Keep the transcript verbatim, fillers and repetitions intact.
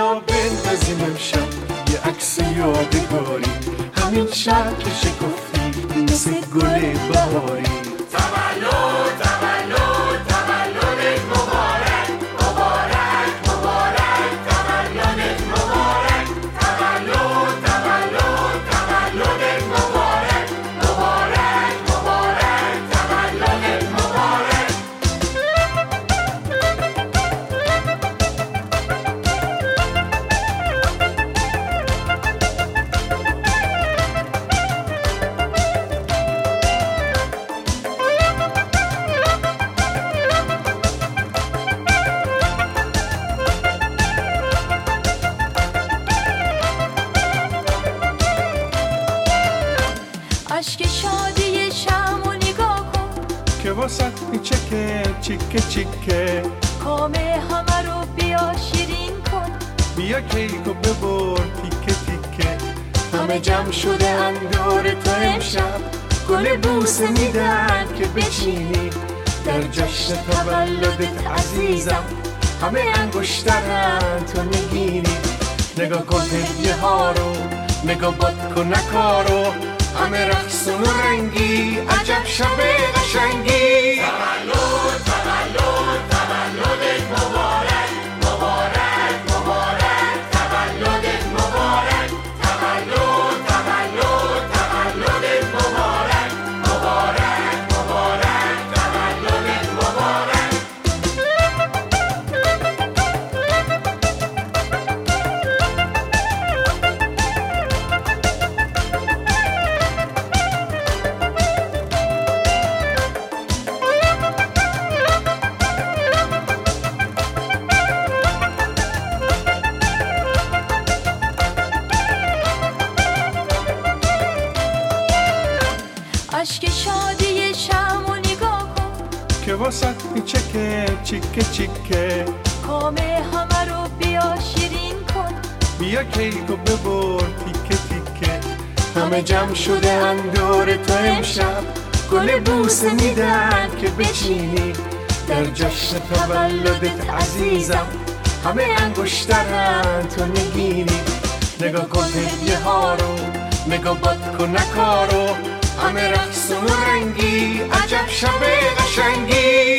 بیا بندازیم امشب یه عکس یادگاری، همین شب که شکفتی مثل گل بهاری. تولد تولد تولدت مبارک، مبارک مبارک تولدت مبارک، تولد تولد تولدت مبارک، مبارک مبارک تولدت مبارک. اشک شادی شمو نگاه کن که واسه میچکه چیکه چیکه، کام همه رو بیا شیرین کن. بیا کیکو ببر تیکه تیکه، همه جمع شده اندور تو امشب، گل بوسه میدن که بچینی در جشن تولدت عزیزم، همه انگشترن تو نگینی. نگاه کن هدیه ها رو، نگاه باد کن نکارو، همه رقصون و رنگی، عجب شب قشنگی. تولد تولد تولدت مبارک، مبارک مبارک تولدت مبارک، تولد تولد تولدت مبارک، مبارک مبارک تولدت مبارک. اشک شادی شمو نگاه کن که واسه میچکه چیکه چیکه، کام همه رو بیا شیرین کن. بیا کیکو ببر تیکه تیکه، همه جمع شده اندور تو امشب، گل بوسه میدن که بچینی در جشن تولدت عزیزم، همه انگشترن تو نگینی. نگاه کن هدیه ها رو، نگاه باد کن نکارو، همه رقصون و رنگی، عجب شب قشنگی.